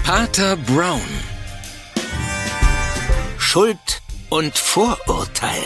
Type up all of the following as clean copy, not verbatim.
Pater Brown. Schuld und Vorurteil.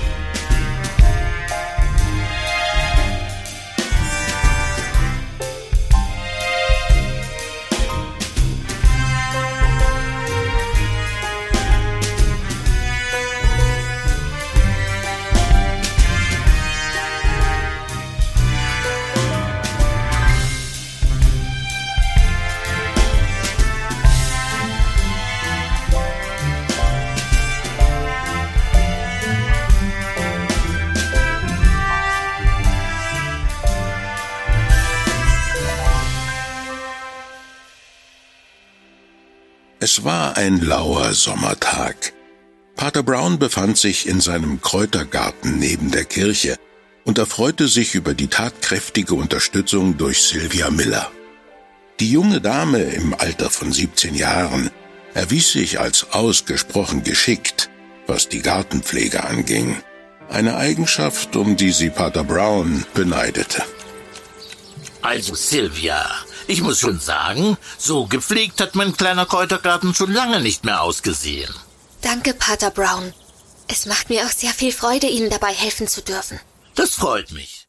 Es war ein lauer Sommertag. Pater Brown befand sich in seinem Kräutergarten neben der Kirche und erfreute sich über die tatkräftige Unterstützung durch Sylvia Miller. Die junge Dame im Alter von 17 Jahren erwies sich als ausgesprochen geschickt, was die Gartenpflege anging. Eine Eigenschaft, um die sie Pater Brown beneidete. Also Sylvia, ich muss schon sagen, so gepflegt hat mein kleiner Kräutergarten schon lange nicht mehr ausgesehen. Danke, Pater Brown. Es macht mir auch sehr viel Freude, Ihnen dabei helfen zu dürfen. Das freut mich.